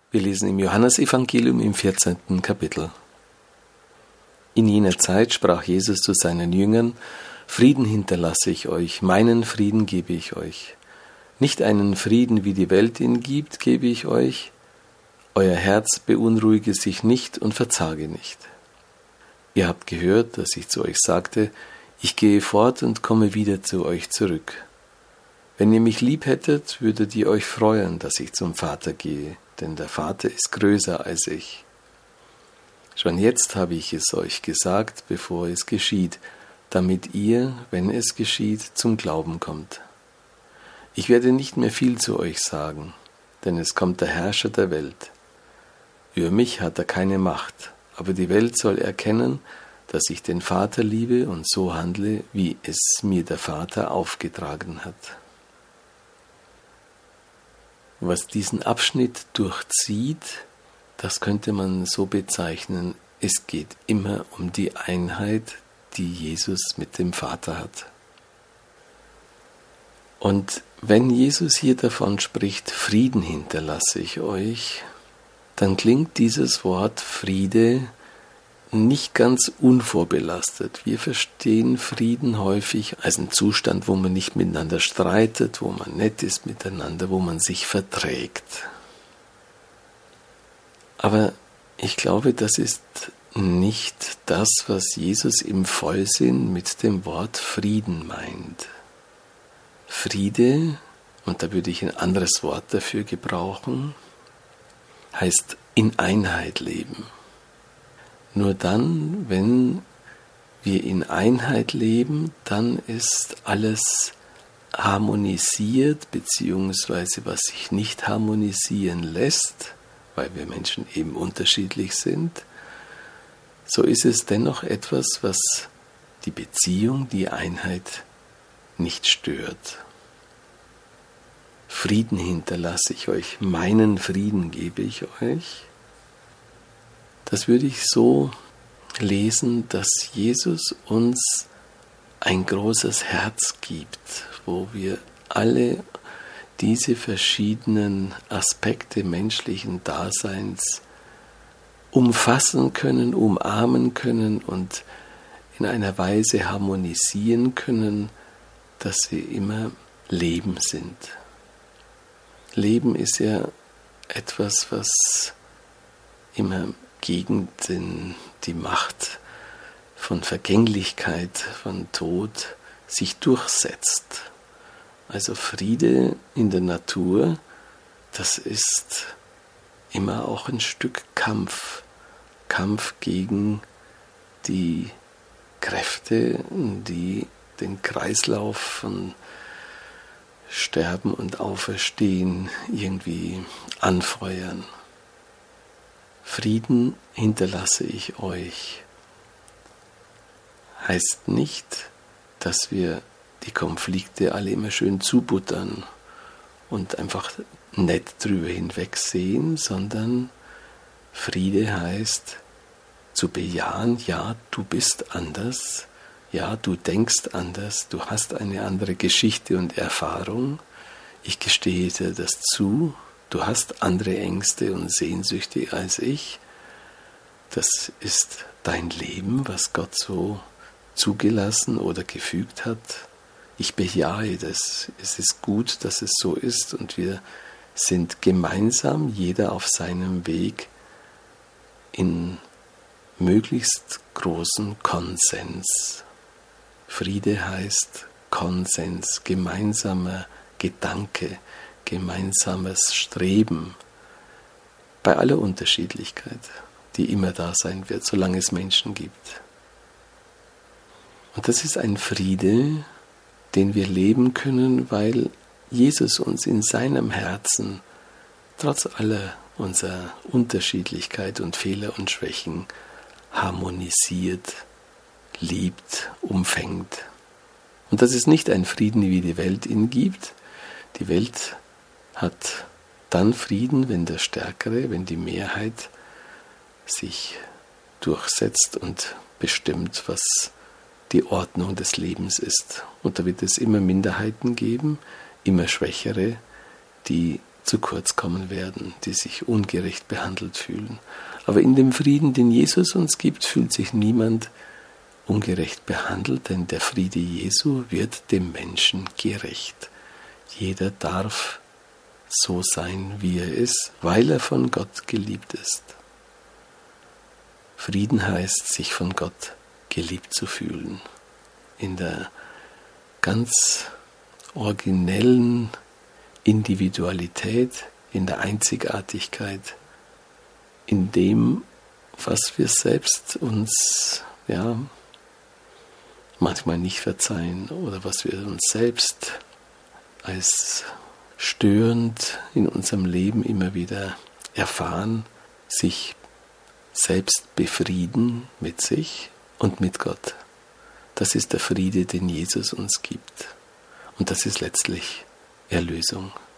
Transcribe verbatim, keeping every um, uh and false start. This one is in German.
Wir lesen im Johannesevangelium im vierzehnten Kapitel. In jener Zeit sprach Jesus zu seinen Jüngern: Frieden hinterlasse ich euch, meinen Frieden gebe ich euch. Nicht einen Frieden, wie die Welt ihn gibt, gebe ich euch. Euer Herz beunruhige sich nicht und verzage nicht. Ihr habt gehört, dass ich zu euch sagte: Ich gehe fort und komme wieder zu euch zurück. Wenn ihr mich lieb hättet, würdet ihr euch freuen, dass ich zum Vater gehe, denn der Vater ist größer als ich. Schon jetzt habe ich es euch gesagt, bevor es geschieht, damit ihr, wenn es geschieht, zum Glauben kommt. Ich werde nicht mehr viel zu euch sagen, denn es kommt der Herrscher der Welt. Über mich hat er keine Macht, aber die Welt soll erkennen, dass ich den Vater liebe und so handle, wie es mir der Vater aufgetragen hat. Was diesen Abschnitt durchzieht, das könnte man so bezeichnen: Es geht immer um die Einheit, die Jesus mit dem Vater hat. Und wenn Jesus hier davon spricht, Frieden hinterlasse ich euch, dann klingt dieses Wort Friede nicht ganz unvorbelastet. Wir verstehen Frieden häufig als einen Zustand, wo man nicht miteinander streitet, wo man nett ist miteinander, wo man sich verträgt. Aber ich glaube, das ist nicht das, was Jesus im Vollsinn mit dem Wort Frieden meint. Friede, und da würde ich ein anderes Wort dafür gebrauchen, heißt in Einheit leben. Nur dann, wenn wir in Einheit leben, dann ist alles harmonisiert, beziehungsweise was sich nicht harmonisieren lässt, weil wir Menschen eben unterschiedlich sind, so ist es dennoch etwas, was die Beziehung, die Einheit nicht stört. Frieden hinterlasse ich euch, meinen Frieden gebe ich euch. Das würde ich so lesen, dass Jesus uns ein großes Herz gibt, wo wir alle diese verschiedenen Aspekte menschlichen Daseins umfassen können, umarmen können und in einer Weise harmonisieren können, dass sie immer Leben sind. Leben ist ja etwas, was immer gegen den, die Macht von Vergänglichkeit, von Tod sich durchsetzt. Also Friede in der Natur, das ist immer auch ein Stück Kampf. Kampf gegen die Kräfte, die den Kreislauf von Sterben und Auferstehen irgendwie anfeuern. Frieden hinterlasse ich euch. Heißt nicht, dass wir die Konflikte alle immer schön zubuttern und einfach nett drüber hinwegsehen, sondern Friede heißt zu bejahen: Ja, du bist anders, ja, du denkst anders, du hast eine andere Geschichte und Erfahrung, ich gestehe dir das zu. Du hast andere Ängste und Sehnsüchte als ich. Das ist dein Leben, was Gott so zugelassen oder gefügt hat. Ich bejahe das. Es ist gut, dass es so ist, und wir sind gemeinsam, jeder auf seinem Weg, in möglichst großen Konsens. Friede heißt Konsens, gemeinsamer Gedanke, gemeinsames Streben bei aller Unterschiedlichkeit, die immer da sein wird, solange es Menschen gibt. Und das ist ein Friede, den wir leben können, weil Jesus uns in seinem Herzen trotz aller unserer Unterschiedlichkeit und Fehler und Schwächen harmonisiert, liebt, umfängt. Und das ist nicht ein Frieden, wie die Welt ihn gibt. Die Welt hat dann Frieden, wenn der Stärkere, wenn die Mehrheit sich durchsetzt und bestimmt, was die Ordnung des Lebens ist. Und da wird es immer Minderheiten geben, immer Schwächere, die zu kurz kommen werden, die sich ungerecht behandelt fühlen. Aber in dem Frieden, den Jesus uns gibt, fühlt sich niemand ungerecht behandelt, denn der Friede Jesu wird dem Menschen gerecht. Jeder darf so sein, wie er ist, weil er von Gott geliebt ist. Frieden heißt, sich von Gott geliebt zu fühlen. In der ganz originellen Individualität, in der Einzigartigkeit, in dem, was wir selbst uns ja, manchmal nicht verzeihen oder was wir uns selbst als störend in unserem Leben immer wieder erfahren, sich selbst befrieden mit sich und mit Gott. Das ist der Friede, den Jesus uns gibt. Und das ist letztlich Erlösung.